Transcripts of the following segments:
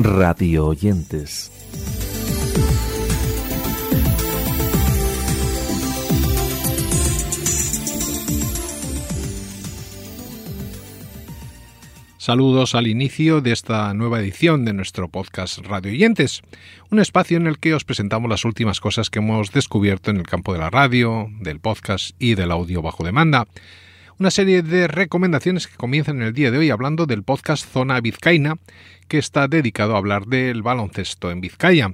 Radio Oyentes. Saludos al inicio de esta nueva edición de nuestro podcast Radio Oyentes, un espacio en el que os presentamos las últimas cosas que hemos descubierto en el campo de la radio, del podcast y del audio bajo demanda. Una serie de recomendaciones que comienzan en el día de hoy hablando del podcast Zona Vizcaína, que está dedicado a hablar del baloncesto en Vizcaya.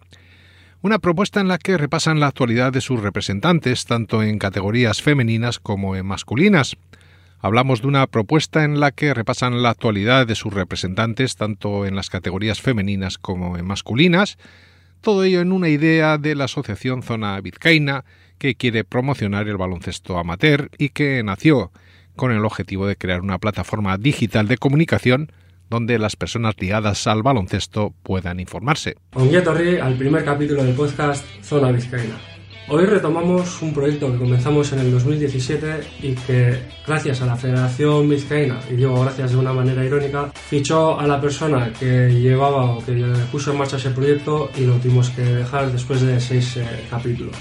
Una propuesta en la que repasan la actualidad de sus representantes, tanto en categorías femeninas como en masculinas. Hablamos de una propuesta en la que repasan la actualidad de sus representantes, tanto en las categorías femeninas como en masculinas. Todo ello en una idea de la Asociación Zona Vizcaína, que quiere promocionar el baloncesto amateur y que nació con el objetivo de crear una plataforma digital de comunicación donde las personas ligadas al baloncesto puedan informarse. Ongi etorri al primer capítulo del podcast Zona Vizcaína. Hoy retomamos un proyecto que comenzamos en el 2017 y que, gracias a la Federación Vizcaína, y digo gracias de una manera irónica, fichó a la persona que llevaba o que puso en marcha ese proyecto y lo tuvimos que dejar después de 6 capítulos.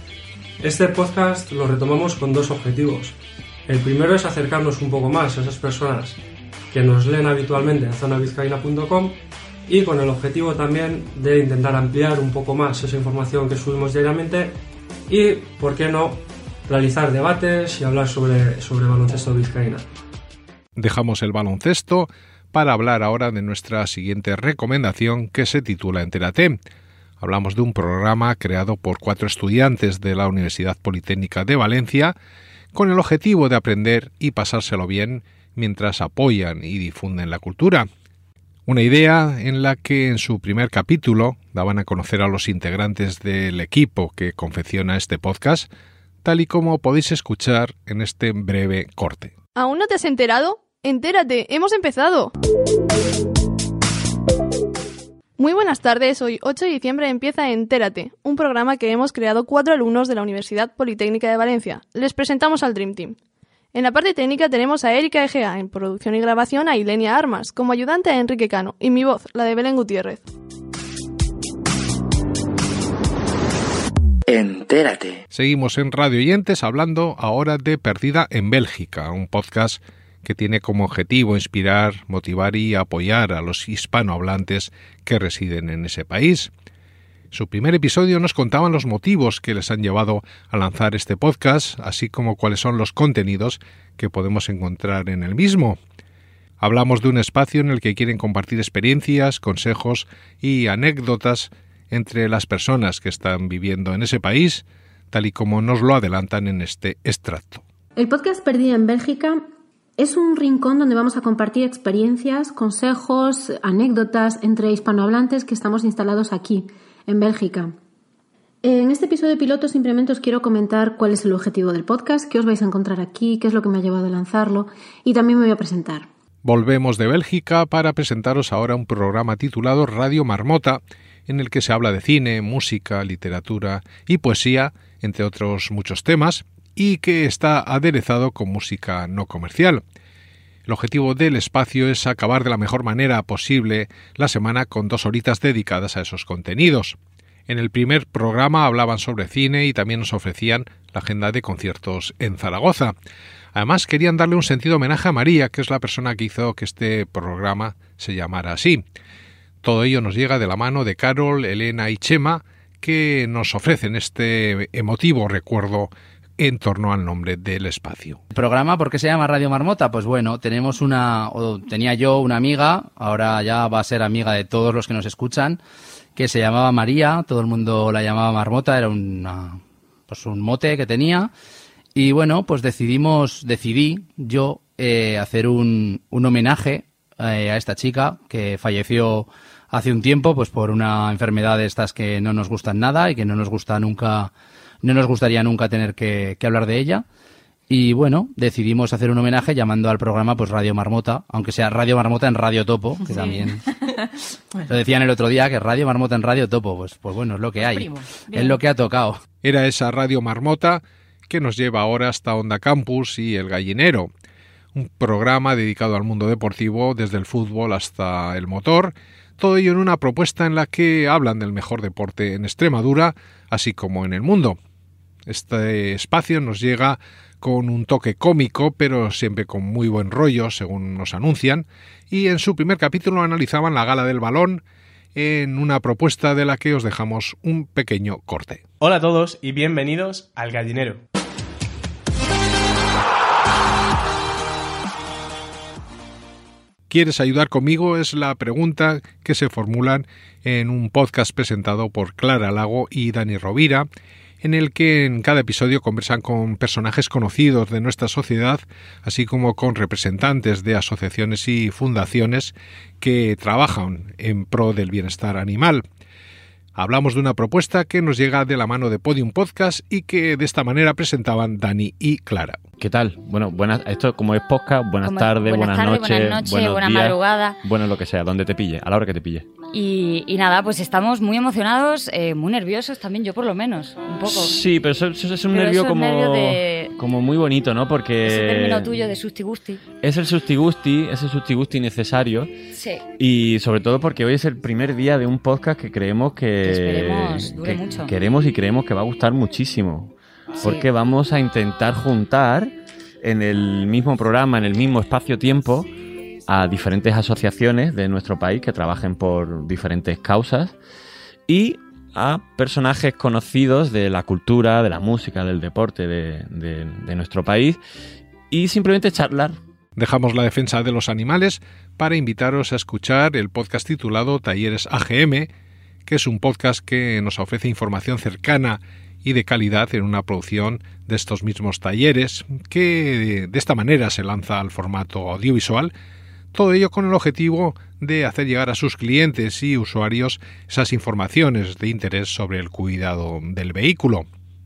Este podcast lo retomamos con 2 objetivos. El primero es acercarnos un poco más a esas personas que nos leen habitualmente en zonavizcaina.com y con el objetivo también de intentar ampliar un poco más esa información que subimos diariamente y, por qué no, realizar debates y hablar sobre baloncesto vizcaína. Dejamos el baloncesto para hablar ahora de nuestra siguiente recomendación, que se titula Entérate. Hablamos de un programa creado por 4 estudiantes de la Universidad Politécnica de Valencia con el objetivo de aprender y pasárselo bien mientras apoyan y difunden la cultura. Una idea en la que en su primer capítulo daban a conocer a los integrantes del equipo que confecciona este podcast, tal y como podéis escuchar en este breve corte. ¿Aún no te has enterado? ¡Entérate! ¡Hemos empezado! Muy buenas tardes, hoy 8 de diciembre empieza Entérate, un programa que hemos creado 4 alumnos de la Universidad Politécnica de Valencia. Les presentamos al Dream Team. En la parte técnica tenemos a Erika Egea, en producción y grabación a Ilenia Armas, como ayudante a Enrique Cano, y mi voz, la de Belén Gutiérrez. Entérate. Seguimos en Radio Oyentes hablando ahora de Perdida en Bélgica, un podcast que tiene como objetivo inspirar, motivar y apoyar a los hispanohablantes que residen en ese país. En su primer episodio nos contaban los motivos que les han llevado a lanzar este podcast, así como cuáles son los contenidos que podemos encontrar en el mismo. Hablamos de un espacio en el que quieren compartir experiencias, consejos y anécdotas entre las personas que están viviendo en ese país, tal y como nos lo adelantan en este extracto. El podcast Perdida en Bélgica es un rincón donde vamos a compartir experiencias, consejos, anécdotas entre hispanohablantes que estamos instalados aquí, en Bélgica. En este episodio piloto simplemente os quiero comentar cuál es el objetivo del podcast, qué os vais a encontrar aquí, qué es lo que me ha llevado a lanzarlo y también me voy a presentar. Volvemos de Bélgica para presentaros ahora un programa titulado Radio Marmota, en el que se habla de cine, música, literatura y poesía, entre otros muchos temas, y que está aderezado con música no comercial. El objetivo del espacio es acabar de la mejor manera posible la semana con 2 horitas dedicadas a esos contenidos. En el primer programa hablaban sobre cine y también nos ofrecían la agenda de conciertos en Zaragoza. Además querían darle un sentido homenaje a María, que es la persona que hizo que este programa se llamara así. Todo ello nos llega de la mano de Carol, Elena y Chema, que nos ofrecen este emotivo recuerdo en torno al nombre del espacio. ¿El programa por qué se llama Radio Marmota? Pues bueno, tenía yo una amiga, ahora ya va a ser amiga de todos los que nos escuchan, que se llamaba María, todo el mundo la llamaba Marmota, era un mote que tenía, y bueno, pues decidí yo hacer un homenaje a esta chica que falleció hace un tiempo, pues por una enfermedad de estas que no nos gustan nada y que no nos gustaría nunca tener que hablar de ella. Y bueno, decidimos hacer un homenaje llamando al programa pues Radio Marmota, aunque sea Radio Marmota en Radio Topo, que sí. También lo decían el otro día, que Radio Marmota en Radio Topo, pues bueno, es lo que hay, es lo que ha tocado. Era esa Radio Marmota que nos lleva ahora hasta Onda Campus y El Gallinero, un programa dedicado al mundo deportivo desde el fútbol hasta el motor, Todo ello en una propuesta en la que hablan del mejor deporte en Extremadura, así como en el mundo. Este espacio nos llega con un toque cómico, pero siempre con muy buen rollo, según nos anuncian, y en su primer capítulo analizaban la Gala del Balón en una propuesta de la que os dejamos un pequeño corte. Hola a todos y bienvenidos al Gallinero. ¿Quieres ayudar conmigo? Es la pregunta que se formulan en un podcast presentado por Clara Lago y Dani Rovira, en el que en cada episodio conversan con personajes conocidos de nuestra sociedad, así como con representantes de asociaciones y fundaciones que trabajan en pro del bienestar animal. Hablamos de una propuesta que nos llega de la mano de Podium Podcast y que de esta manera presentaban Dani y Clara. ¿Qué tal? Bueno, esto como es podcast, buenas tardes, buenas noches, buenos buena días, madrugada. Bueno, lo que sea, donde te pille, a la hora que te pille. Y nada, pues estamos muy emocionados, muy nerviosos también, yo por lo menos, un poco. Sí, pero eso es un nervio como muy bonito, ¿no? Porque ese término tuyo de susti-gusti. Es el susti-gusti necesario. Sí. Y sobre todo porque hoy es el primer día de un podcast que creemos que esperemos dure mucho. Queremos y creemos que va a gustar muchísimo. Sí. Porque vamos a intentar juntar en el mismo programa, en el mismo espacio-tiempo, a diferentes asociaciones de nuestro país que trabajen por diferentes causas y a personajes conocidos de la cultura, de la música, del deporte de nuestro país y simplemente charlar. Dejamos la defensa de los animales para invitaros a escuchar el podcast titulado Talleres AGM, que es un podcast que nos ofrece información cercana y de calidad en una producción de estos mismos talleres, que de esta manera se lanza al formato audiovisual, todo ello con el objetivo de hacer llegar a sus clientes y usuarios esas informaciones de interés sobre el cuidado del vehículo.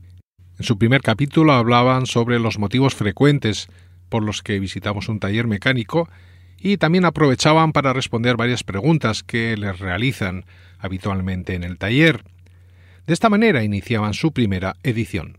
En su primer capítulo hablaban sobre los motivos frecuentes por los que visitamos un taller mecánico y también aprovechaban para responder varias preguntas que les realizan habitualmente en el taller. De esta manera iniciaban su primera edición.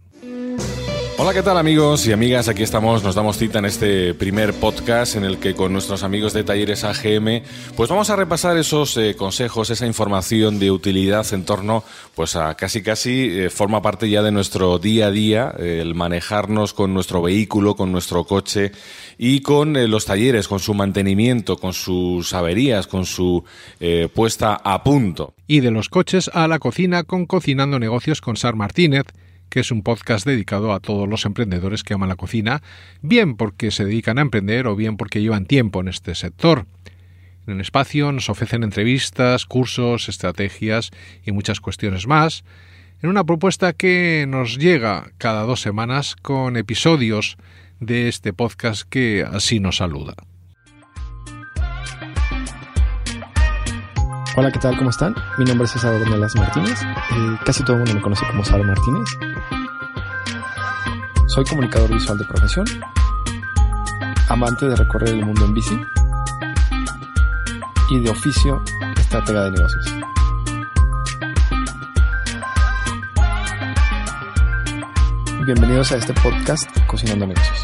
Hola, ¿qué tal amigos y amigas? Aquí estamos, nos damos cita en este primer podcast en el que con nuestros amigos de Talleres AGM pues vamos a repasar esos consejos, esa información de utilidad en torno pues a casi forma parte ya de nuestro día a día, el manejarnos con nuestro vehículo, con nuestro coche y con los talleres, con su mantenimiento, con sus averías, con su puesta a punto. Y de los coches a la cocina con Cocinando Negocios con Sar Martínez, que es un podcast dedicado a todos los emprendedores que aman la cocina, bien porque se dedican a emprender o bien porque llevan tiempo en este sector. En el espacio nos ofrecen entrevistas, cursos, estrategias y muchas cuestiones más, en una propuesta que nos llega cada 2 semanas con episodios de este podcast que así nos saluda. Hola, ¿qué tal? ¿Cómo están? Mi nombre es César Ornelas Martínez. Casi todo el mundo me conoce como Sara Martínez. Soy comunicador visual de profesión, amante de recorrer el mundo en bici y de oficio estratega de negocios. Bienvenidos a este podcast Cocinando Negocios.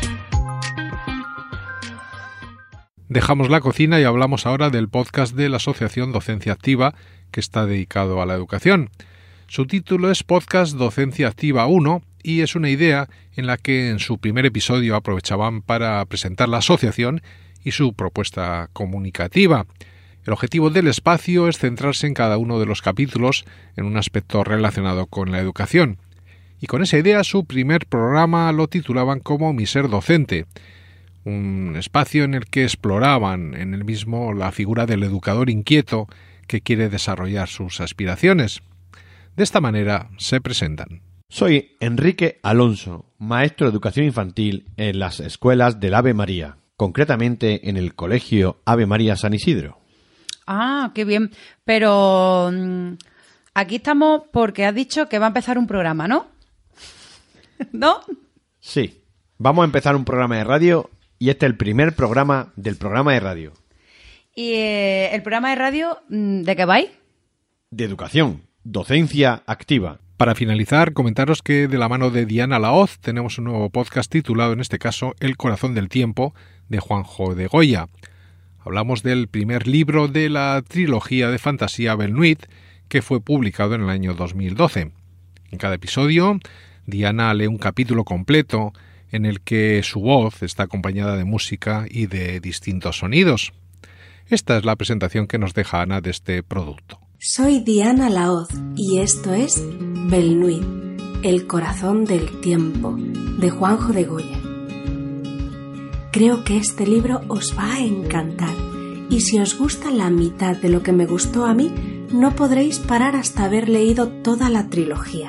Dejamos la cocina y hablamos ahora del podcast de la Asociación Docencia Activa, que está dedicado a la educación. Su título es Podcast Docencia Activa 1 y es una idea en la que en su primer episodio aprovechaban para presentar la asociación y su propuesta comunicativa. El objetivo del espacio es centrarse en cada uno de los capítulos en un aspecto relacionado con la educación. Y con esa idea su primer programa lo titulaban como Mi Ser Docente, un espacio en el que exploraban en el mismo la figura del educador inquieto que quiere desarrollar sus aspiraciones. De esta manera se presentan. Soy Enrique Alonso, maestro de educación infantil en las escuelas del Ave María, concretamente en el Colegio Ave María San Isidro. Ah, qué bien. Pero aquí estamos porque has dicho que va a empezar un programa, ¿no? ¿No? Sí, vamos a empezar un programa de radio y este es el primer programa del programa de radio. ¿Y el programa de radio de qué vais? De educación, docencia activa. Para finalizar, comentaros que de la mano de Diana Laoz tenemos un nuevo podcast titulado en este caso El Corazón del Tiempo de Juanjo de Goya. Hablamos del primer libro de la trilogía de fantasía Belnuit, que fue publicado en el año 2012. En cada episodio, Diana lee un capítulo completo en el que su voz está acompañada de música y de distintos sonidos. Esta es la presentación que nos deja Ana de este producto. Soy Diana Laoz y esto es Belnuit, el corazón del tiempo, de Juanjo de Goya. Creo que este libro os va a encantar y si os gusta la mitad de lo que me gustó a mí, no podréis parar hasta haber leído toda la trilogía.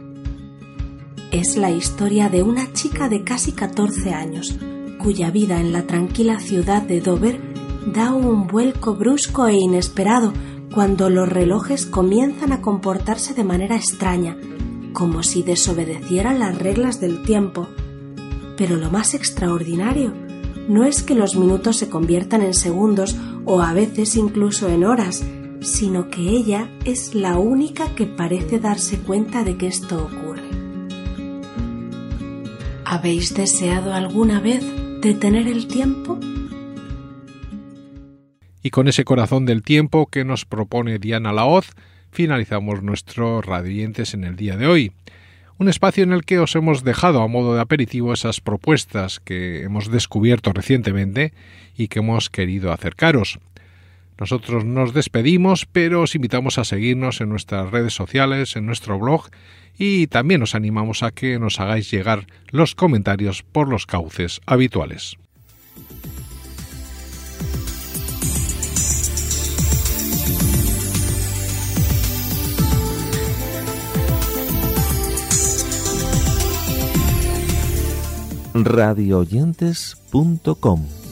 Es la historia de una chica de casi 14 años, cuya vida en la tranquila ciudad de Dover da un vuelco brusco e inesperado cuando los relojes comienzan a comportarse de manera extraña, como si desobedecieran las reglas del tiempo. Pero lo más extraordinario no es que los minutos se conviertan en segundos o a veces incluso en horas, sino que ella es la única que parece darse cuenta de que esto ocurre. ¿Habéis deseado alguna vez detener el tiempo? Y con ese corazón del tiempo que nos propone Diana Laoz, finalizamos nuestro Radio Oyentes en el día de hoy. Un espacio en el que os hemos dejado a modo de aperitivo esas propuestas que hemos descubierto recientemente y que hemos querido acercaros. Nosotros nos despedimos, pero os invitamos a seguirnos en nuestras redes sociales, en nuestro blog, y también os animamos a que nos hagáis llegar los comentarios por los cauces habituales. radioyentes.com